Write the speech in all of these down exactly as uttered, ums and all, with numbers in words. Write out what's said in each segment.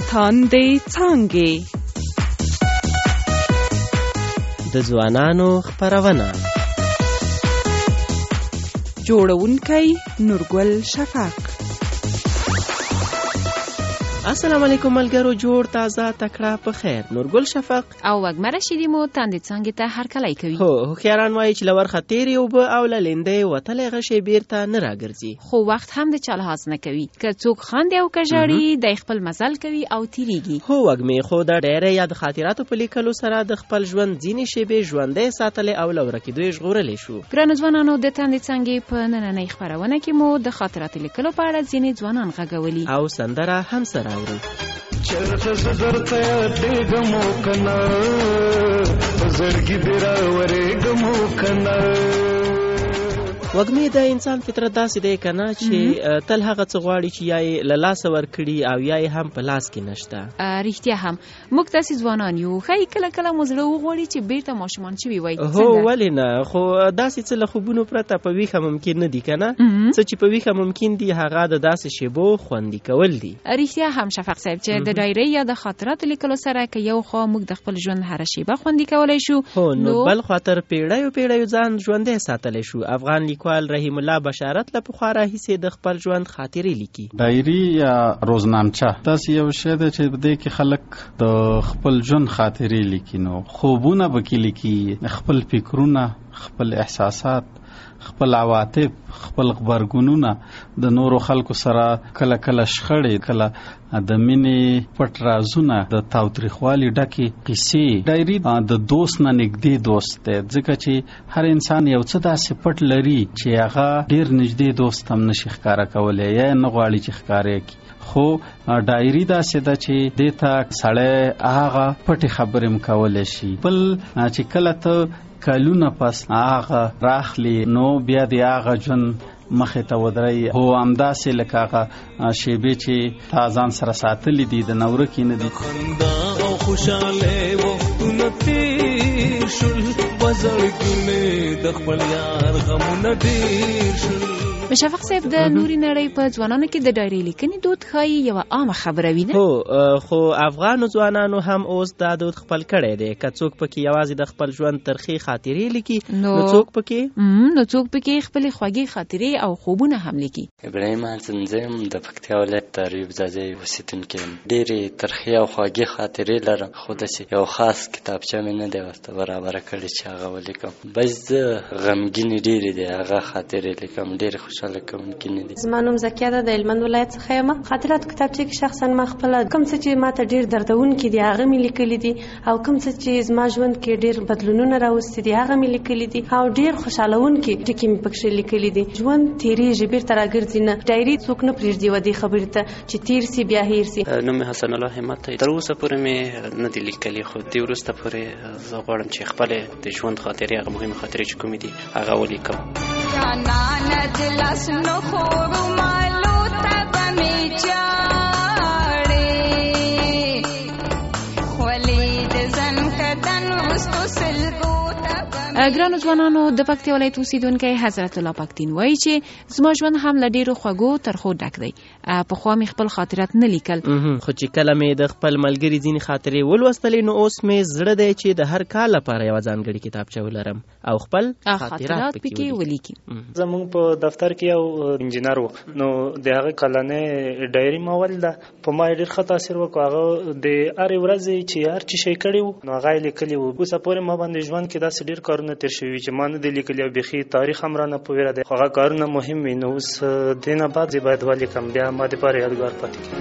تاندې څانګې د ځوانانو خپرونه جوړونکی نورګل شفق. السلام علیکم ملګرو، جوړ تازه تکړه په خیر. نورګل شفق او وګمره شیدی مو تاندې څنګه ته هر کله کوي. هو هوښیاران وایي چې لور خطیر یو به او للیندې وتلې غشې بیرته نه راګرځي، خو وخت هم د چا لحاظ نه کوي. که څوک خاندي او کژاړي د خپل مزل کوي او تیریږي. هو وګمې خو د ډېرې یاد خاطراتو په لیکلو سره د خپل ژوند ځینې شیبې ژوندۍ ساتلې او لور کېدو یې ژغورلې شو. ګرانو ځوانانو، د تاندې څنګه په نننۍ خبرونه کې مو د خاطراتو لیکلو په اړه ځینې ځوانان غږولي او سندره هم سره چرته زرته دګمو کنا زړګي بیره ورګمو کنا. وګمې د انسان فطرت داسې دی کنه چې تل هغه څه غواړي چې یا یې له لاسه ورکړي او یا یې هم په لاس کې نشته. رښتیا هم موږ داسې ځوانان یو، ښایي کله کله مو زړه وغواړي چې بیرته ماشومان شوي وای. هو ولې نه، خو داسې څه له خوبونو پرته په ویښه ممکن نه دي کنه. څه چې په ویښه ممکن دي هغه د داسې شیبو خوندي کول دي. رښتیا هم شفق صاحب چې د ډایري یا د خاطراتو لیکلو سره که یو خوا موږ د خپل ژوند هر شیبه خوندي کولای شو، هو نو بل خاطر پیړیو پیړیو ځان ژوندی ساتلی شو. افغان لیکوال رحیم الله بشارت له پخوا راهیسې د خپل ژوند خاطرې لیکي. ډایري یا روزنامچه داسې یو شی دی چې په دې کې خلک د خپل ژوند خاطرې لیکي. نو خوبونه به کې لیکي، خپل فکرونه، خپل احساسات، خپل عواطف، خپل غبرګونونه، د نورو خلکو سره کله کله شخړې، کله د مینې پټ رازونه، د تاوتریخوالي ډکې قصې. ډایري د دوست نه نږدې دوست دی، ځکه چې هر انسان یو څه داسې پټ لري چې هغه ډېر نږدې دوست هم نشي ښکاره کولی یا نه غواړي چې ښکاره کړي. خو ډایري داسې ده چې دې ته سړی هغه پټې خبرې هم کولی شي. بل چې کله ته کلونه پس هغه راخلی نو بیا د هغه ژوند مخې ته ودرئ. هو همداسې لکه هغه شیبې چې تا ځان سره ساتلي دي د نورکې نه دي. خندا او خوشاله وختونه تیر شول، وزړګونه د خپل یار غمونه ډیر شول. شفق صاحب، د نوري نړۍ په ځوانانو کې د ډایري لیکنې دود ښایي یوه عامه خبره وي نه؟ هو خو افغانو ځوانانو هم اوس دا دود خپل کړی دی. که څوک پکې یوازې د خپل ژوند ترخې خاطرې لیکي، نو څوک پکې نو څوک پکې خپلې خوږې خاطرې او خوبونه هم لیکي. ابراهیم حسنزیم د پکتیا ولایت د ریوب ځاځي اوسېدونکی یم. ډېرې ترخې او خوږې خاطرې لرم، خو داسې یو خاص کتابچه مې نه دی ورته برابره کړې چې هغه ولیکم. بس زه غمګینې ډېرې دي هغه خاطرې لیکم، ډېرې خوشاله کوونکې نه دي. زما نوم زکیه ده، د هلمند ولایت څخه یم. خاطراتو کتابچه کې شخصا ما خپله کوم څه چې ما ته ډېر دردونکي دي هغه مې لیکلي دي، او کوم څه چې زما ژوند کې ډېر بدلونونه راوستي دي هغه مې لیکلي دي، او ډېر خوشحالونکي ټکي مې پکښې لیکلي دي. ژوند تېرېږي، بېرته راګرځي نه. ډایري څوک نه پرېږدي و دې خبرې ته چې تېر سي بیا هېر سي. نوم مې حسن الله همت دی. تر اوسه پورې مې نه دي لیکلي، خو دې وروسته پورې زه غواړم چې خپلې د ژوند خاطرې، هغه مهمې خاطرې چې کومې دي هغه ولیکم. ګرانو ځوانانو، د پکتیا ولایت اوسېدونکی حضرت الله پکتین وایي چې زما ژوند هم له ډېرو خوږو ترخو ډک دی. پخوا مې خپل خاطرات نه لیکل، خو چې کله مې د خپل ملګري ځینې خاطرې ولوستلې نو اوس مې زړه دی چې د هر کال لپاره یوه ځانګړې کتابچه ولرم او خپل خاطرات پکې ولیکي. زمونږ په دفتر کې یو انجینر و، نو د هغه کلنۍ ډایري مول ده په ما ډېر ښه تاثیر وکړ. هغه د هرې ورځې چې هر څه شی کړي وو نو هغه یې لیکلي وو. اوسه پورې ما باندې ژوند کې داسې ډېر کارونه تیر شوي چې ما نه دي لیکلي او بیخي تاریخ هم رانه په ویره دی. هغه کارونه مهم وي. نو اوس دې نه بعد زه باید ولیکم، بیا ما دپاره یادګار پاتې کړي.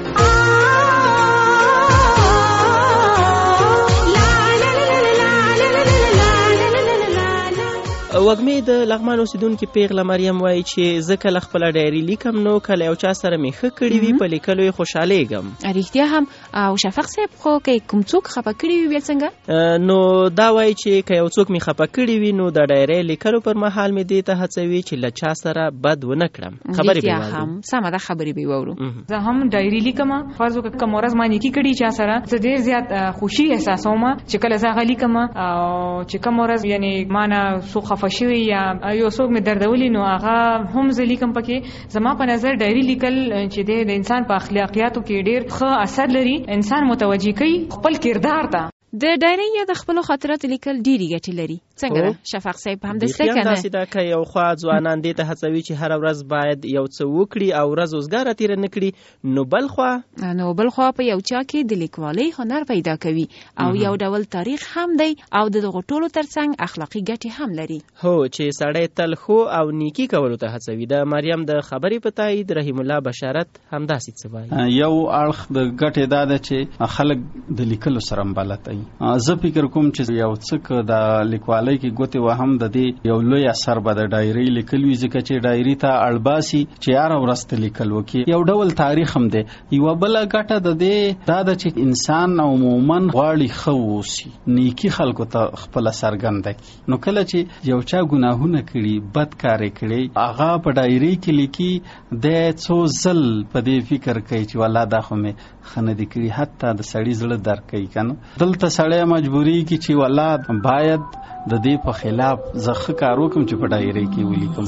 وګمې د لغمان اوسېدونکي پیغله مریم وایي چې زه کله خپله ډایري لیکم نو کله یو چا سره مې ښه کړي وي په لیکلو یې خوشحالېږم. رښتیا هم. او شفق صاحب، خو که کوم څوک خفه کړي وي بیا څنګه؟ نو دا وایي چې که یو څوک مې خفه کړي وي نو د ډایري لیکلو پر مهال مې دې ته هڅوي چې له چا سره بد ونه کړم. خبرې به واورو. هم سمه ده، خبرې به واورو. زه هم ډایري لیکم. فرض وکړه کوم ورځ ما نیکي کړي چا سره، زه ډېر زیات خوشي احساسوم چې کله زه هغه لیکم، او چې کوم ورځ یعنې ما نه څوک خفه خفه شوی یا یو څوک مې دردولی نو هغه هم زه لیکم پکې. زما په نظر ډایري لیکل چې د انسان په اخلاقیاتو کې ډیر ښه اثر لري، انسان متوجه کوي خپل کردار ته. د ډایري یا د خپلو خاطراتو لیکل ډېرې ګټې لري. څنګه شفاق صاحب همداسې ده که نه؟ همداسې ده که یو خوا ځوانان دې ته هڅوي چې هره ورځ باید یو څه وکړي او ورځ اوزګاره تېره نه کړي، نو بل خوا نو بل خوا په یو چا کې د لیکوالۍ هنر پیدا کوي او یو ډول تاریخ هم دی او د دغو ټولو ترڅنګ اخلاقي ګټې هم لري. هو چې سړی تل ښو او نیکي کولو ته هڅوي. د مریم د خبرې په تایید رحیم الله بشارت همداسې څه وایي. یو اړخ د ګټې دا ده چې خلک د لیکلو سره بلد وي. زه فکر کوم چې یو څه د لیکوالۍ کې ګوتې وهم د دې یو لوی اثر به د ډایري لیکل وي، ځکه چې ډایري ته اړباسي چې هره ورځ ته لیکل وکړي. یو ډول تاریخ هم دی. یوه بله ګټه د دې دا ده چې انسان عموما غواړي ښه واوسي، نیکي خلکو ته خپله څرګنده کړي. نو کله چې یو چا ګناهونه کړي، بد کار یې کړی، هغه په ډایري کې لیکي، دی څو ځل په دې فکر کوي چې والله دا خو مې ښه نه دي کړي، حتی د سړي زړه درد کوي که نه. دلته سړی مجبوري کی چې والله باید د دې په خلاف زه ښه کار وکړم چې په ډایري کې ولیکم.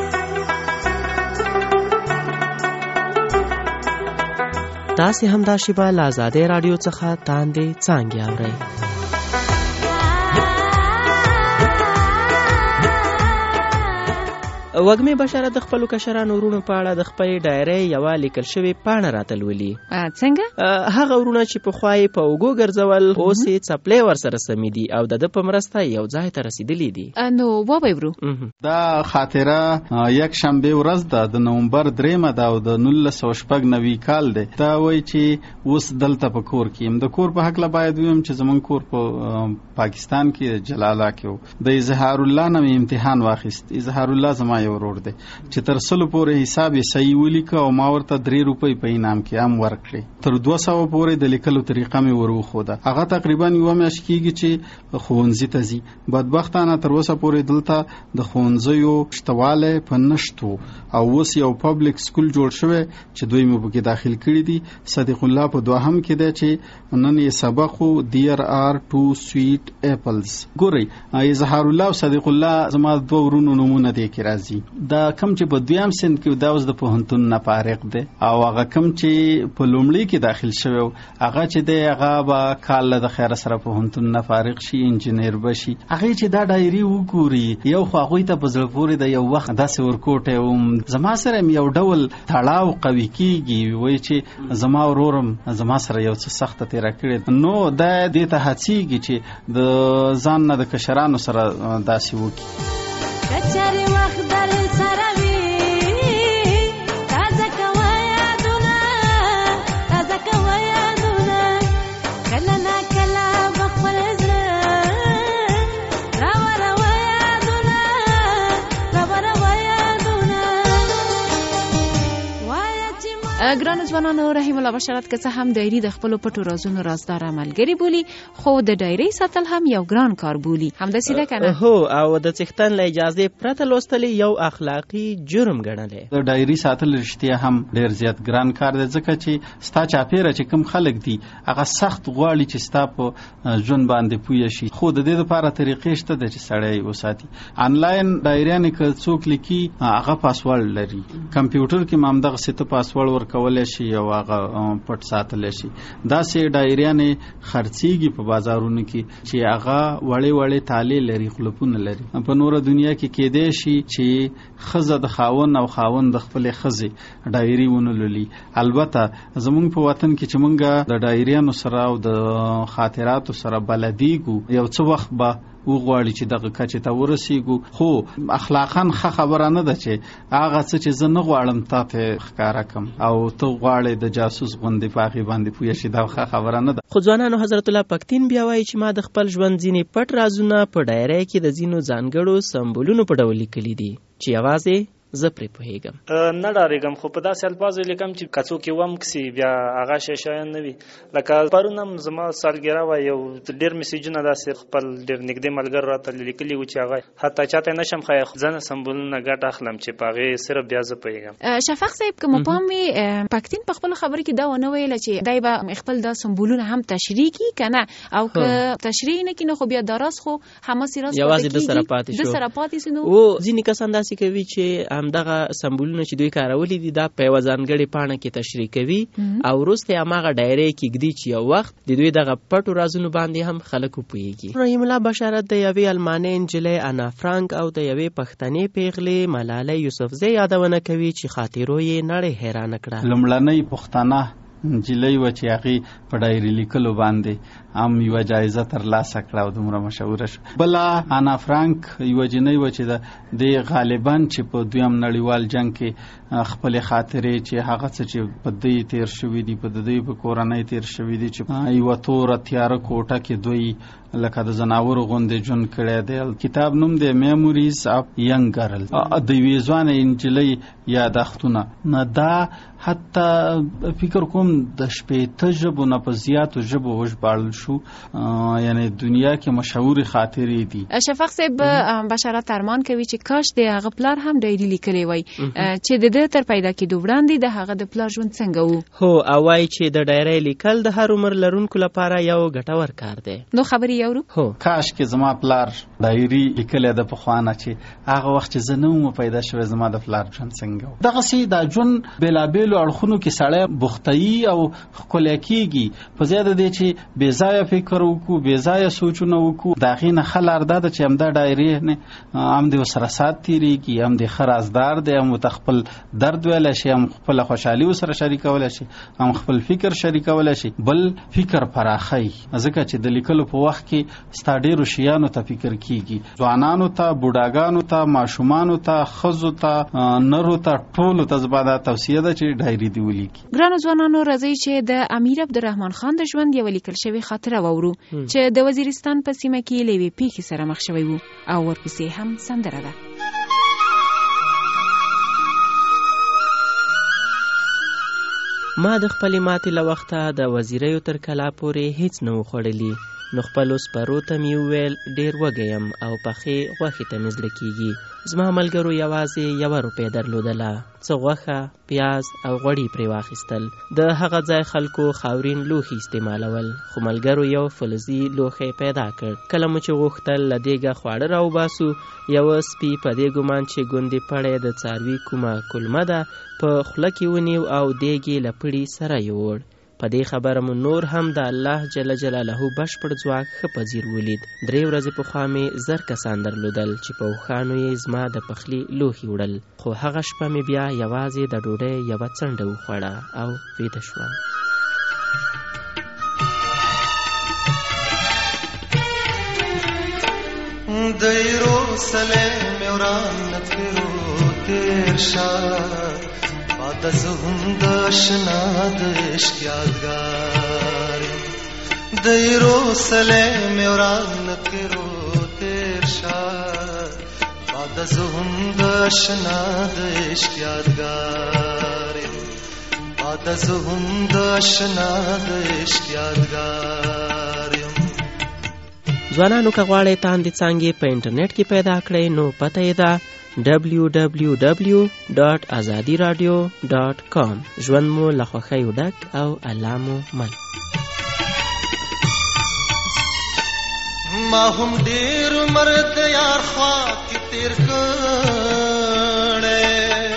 تاسې همدا شیبه له آزادۍ راډیو څخه تاندې څانګې اورئ. وږمې بشارت د خپلو کشرانو ورونو په اړه د خپلې ډایرۍ یوه لیکل شوې پاڼه راته لولي. څنګه؟ هغه ورونه چې پخوا یې په اوږو ګرځول اوس یې څپلۍ ورسره سمې دي او د ده په مرسته یو ځای ته رسېدلي دي. نو وبه ورو. دا خاطره یک شنبې ورځ ده، د نومبر دریمه ده او د نولس سوه شپږ نوي کال دی. دا وایي چې اوس دلته په کور کې یم. د کور په هکله باید ویم چې زمونږ کور په پاکستان کې جلاله کې و. د اظهار الله نه مې امتحان واخیست. اظهار الله زما یو ورور دی چې تر سلو پورې حساب یې صحیح ولیکه او ما ورته درې روپۍ په انعام کې هم ورکړې. تر دوه سوه پورې د لیکلو طریقه مې ور وښوده. هغه تقریبا یوه میاشت کېږي چې ښوونځي ته ځي. بدبختانه تر اوسه پورې دلته د ښوونځیو شتوالی په نشتو او اوس یو پبلک سکول جوړ شوی چې دوی مې پکې داخل کړي دي. صدیق الله په دوهم کې دی چې نن یې سبق و دیر آر ټو سویټ ایپلز. ګورئ، اظهار الله او صدیق الله زما دوه ورونو نومونه دی کې راځي. دا کم چې په دویم سند کې دا اوس د پوهنتون نه فارغ دی او هغه کم چې په لومړي کې داخل شوی هغه چې دی هغه به کال د خیره سره پوهنتون نه فارغ شي، انجینیر بشي. هغې چې دا ډایري وګوري یو خو هغوی ته په زړه پورې د یو وخت داسې ورکوټی وم، زما سره یو ډول تړاو قوي کېږي. وایي چې زما ورورم زما سره یو څه سخته تېره کړې، نو دا دې ته هڅېږي چې د ځان نه د کشرانو سره داسې وکړي. ګرانو ځوانانو، رحیم الله بشارت که څه هم ډایري د خپلو پټو رازونو رازدار ملګري بولي، خو د ډایري ساتل هم یو ګران کار بولي. همداسې ده که نه؟ هو، او د څښتن له اجازې پرته لوستل یو اخلاقي جرم ګڼلی. د ډایري ساتل رښتیا هم ډېر زیات ګران کار دی، ځکه چې ستا چاپېره چې کوم خلک دي هغه سخت غواړي چې ستا په ژوند باندې پوه شي. خو د دې لپاره طریقې شته ده چې سړی وساتي. آنلاین ډایریانې که څوک لیکي هغه پاسورډ لري. کمپیوټر کې هم همدغسې ته پاسورډ ورکولی شي او هغه پټ ساتلی شي. داسې ډایریانې خرڅېږي په بازارونو کې چې هغه وړې وړې تالې لري، خلپونه لري. په نوره دنیا کې کېدی شي چې ښځه د خاوند او خاوند د خپلې ښځې ډایري ونه لولي. البته زمونږ په وطن کې چې مونږ د ډایریانو سره او د خاطراتو سره بلدیږو، یو څه وخت به وغواړي چې دغه کچې ته ورسیږو. خو اخلاقاً ښه خبره نه ده چې هغه څه چې زه نه غواړم تا ته ښکاره کړم او ته غواړې د جاسوس غوندې په هغې باندې پوه شي. دا ښه خبره نه ده. خو ځوانانو، حضرت الله پکتین بیا وایي چې ما د خپل ژوند ځینې پټ رازونه په ډایرۍ کې د ځینو ځانګړو سمبولونو په ډول لیکلي دي چې یوازې زه پرې پوهیږم. نه ډارېږم، خو په داسې الفاظو لیکم چې که څوک یې وم کسي بیا هغه شی شیان نه وي. لکه پرون هم زما سالګرا وه، یو ډېر میسیجونه داسې خپل ډېر نږدې ملګرو راته لیکلي وو چې هغه حتی چاته نه شم ښایي ځنه سمبولونه ګټه اخلم چې په هغې صرف بیا زه پوهېږم. شفاق صاحب که مو پام وي پښتین په خپله خبره کې دا ونه ویله چې دی به خپل دا سمبولونه هم تشریح کړي که نه، او که تشریح نه کړي نو خو بیا دا راز خو هماسې راز یوازې د سره پاتې شو. د سره پاتې شو. نو او ځینې کسان داسې کوي چې همدغه سمبولونه چې دوی کارولي دي دا په یوه ځانګړې پاڼه کې تشریح کوي او وروسته یې هماغه ډایرۍ کې ږدي چې یو وخت د دوی دغه پټو رازونو باندې هم خلک وپوهېږي. رحیم الله بشارت د یوې المانۍ نجلۍ انا فرانک او د یوې پښتنې پیغلې ملالۍ یوسفزۍ یادونه کوي چې خاطرو یې نړۍ حیرانه کړه. لومړنۍ پښتنه نجلۍ وه چې هغې په ډایري لیکلو باندې هم یوه جایزه ترلاسه کړه او دومره مشهوره شوه. بله انا فرانک یوه جنۍ وه چې د غالبا چې په دویم نړیوال جنګ کې خپلې خاطرې چې هغه څه چې په دوی تیر شوي دي، په د دوی په کورنۍ تیر شوي دي، چې یوه توره تیاره کوټه کې دوی لکه د زناورو غوندې ژوند کړی دی. کتاب نوم دی میموریز اف ینګ ګرل، د یوې ځوانې نجلۍ یادښتونه. نه دا حتی فکر کوم د شپېته ژبو نه په زیاتو ژبو وژباړل شو، یعنی دنیا کې مشهورې خاطرې دي. شفاق صاحب بشارت ارمان کوي چې کاش د هغه پلار هم ډایري لیکلی وای چې د ده تر پیدا کېدو وړاندې د هغه د پلار ژوند څنګه و. هو او وایي چې د ډایرۍ لیکل د هر عمر لرونکو لپاره یو ګټور کار دی. نو خبرې یورو. هو کاش کې زما پلار ډایري لیکلی د پخوانه چې هغه وخت چې زه نه وم پیدا شوی زما د پلار ژوند څنګه و. دغسې دا ژوند بېلابېلو اړخونو کې سړی بوختهیي او ښکلی کېږي. په ځای د دې چې بې ځایه فکر وکړو، بې ځایه سوچونه وکړو، د هغې نه ښه لار دا ده چې همدا ډایري هم دې ورسره سات تېرېږي، هم دې ښه رازدار دی، هم ورته خپل درد ویلی شي، هم خپله خوشحالي ورسره شریکولی شي، هم خپل فکر شریکولی شي. بل فکر پراخی، ځکه چې د لیکلو په وخت کې ستا ډېرو شیانو ته فکر کېږي، ځوانانو ته، بوډاګانو ته، ماشومانو ته، ښځو ته، نرو ته، ټولو ته زما دا توصیه ده چې ډایري دې ولیکي. ګرانو ځوانانو راځئ چې د امیر عبدالرحمن خان د ژوند یوه لیکل شوې خاطره واورو چې د وزیرستان په سیمه کې له یوې پیښې سره مخ شوی و او ورپسې هم سندره ده. ما د خپلې ماتې له وخته د وزیریو تر کلا پورې هیڅ نه و خوړلي، نو خپلو سپرو ته مې وویل ډېر وږی یم او پخې غوښې ته مې زړه کېږي. زما ملګرو یوازې یوه روپۍ درلودله، څه غوښه، پیاز او غوړي پرې واخیستل. د هغه ځای خلکو خاورین لوښي استعمالول، خو ملګرو یو فلزي لوښی پیدا کړ. کله مو چې غوښتل له دېګه خواړه راوباسو، یوه سپي په دې ګمان چې ګوندې پړی د څاروي کومه کلمه ده په خوله کې ونیو او دېګ یې له پړي سره یوړ. په دې خبره مو نور هم د الله جل جلاله بشپړ ځواک ښه پذیر ولید. درې ورځې پخوا مې زر کسان درلودل چې په اوښانو یې زما د پخلي لوښي وړل، خو هغه شپه مې بیا یوازې د ډوډۍ یوه څنډه وخوړه او ویده شوم. دیرو سلیم وران نتفرو تیر شد بعد از هم داشنا دشت یادگار. دیرو سلیم وران نتفرو تیر شد بعد از هم داشنا دشت یادگار. بعد از هم داشنا دشت یادگار. ځوانانو که غواړئ تاندې څانګې په انټرنیټ کې پیدا کړئ نو پته یې ده ډبلیو ډبلیو ډبلیو ډاټ ازادي راډیو ډاټ کام. ژوند مو له خوښیو ډک او الله مو مل. ما هم ډېر مرد یار خوا کې تیر کړی،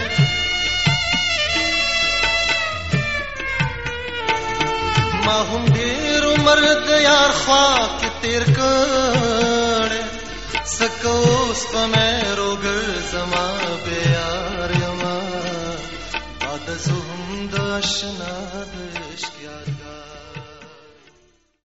ما هم ډېر مرد یار خوا کې تیر کړی. سکوس په مې روګر زما به یار یما بعد زه هم د اشنا د عشق یاد